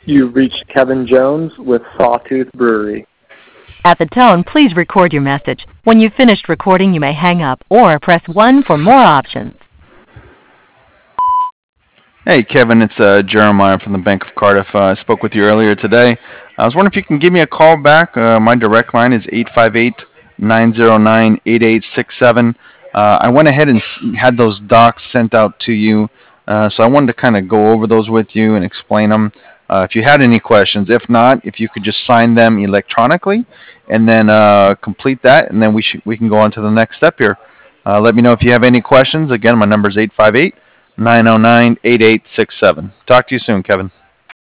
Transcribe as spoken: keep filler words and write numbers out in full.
You've reached Kevin Jones with Sawtooth Brewery. At the tone, please record your message. When you've finished recording, you may hang up or press one for more options. Hey, Kevin, it's uh, Jeremiah from the Bank of Cardiff. Uh, I spoke with you earlier today. I was wondering if you can give me a call back. Uh, my direct line is eight five eight, nine zero nine, eight eight six seven. Uh, I went ahead and s- had those docs sent out to you, uh, so I wanted to kind of go over those with you and explain them. Uh, if you had any questions, if not, if you could just sign them electronically and then uh, complete that, and then we should we can go on to the next step here. Uh, let me know if you have any questions. Again, my number is eight five eight, nine zero nine, eight eight six seven. Talk to you soon, Kevin.